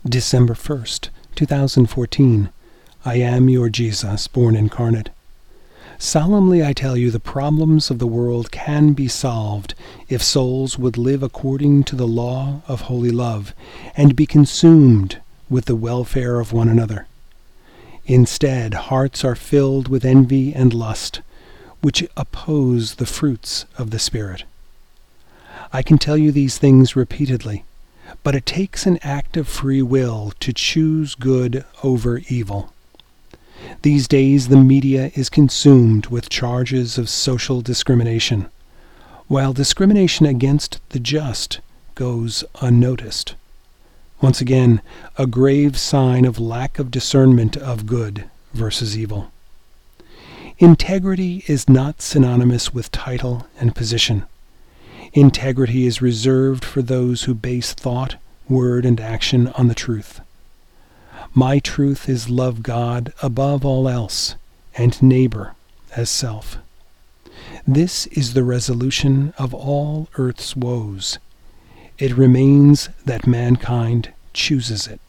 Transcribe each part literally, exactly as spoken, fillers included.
December first, two thousand fourteen. I am your Jesus, born incarnate. Solemnly I tell you, the problems of the world can be solved if souls would live according to the law of holy love and be consumed with the welfare of one another. Instead, hearts are filled with envy and lust, which oppose the fruits of the Spirit. I can tell you these things repeatedly, but it takes an act of free will to choose good over evil. These days the media is consumed with charges of social discrimination, while discrimination against the just goes unnoticed. Once again, a grave sign of lack of discernment of good versus evil. Integrity is not synonymous with title and position. Integrity is reserved for those who base thought, word, and action on the truth. My truth is love God above all else, and neighbor as self. This is the resolution of all earth's woes. It remains that mankind chooses it.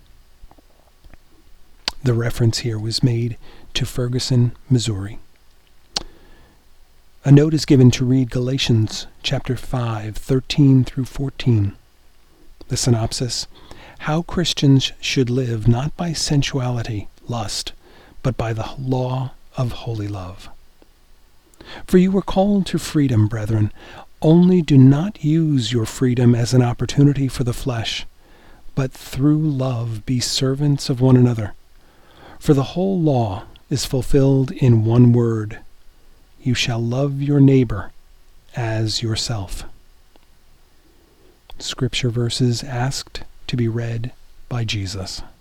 The reference here was made to Ferguson, Missouri. A note is given to read Galatians chapter five, thirteen through fourteen. The synopsis: how Christians should live not by sensuality, lust, but by the law of holy love. For you were called to freedom, brethren, only do not use your freedom as an opportunity for the flesh, but through love be servants of one another. For the whole law is fulfilled in one word: you shall love your neighbor as yourself. Scripture verses asked to be read by Jesus.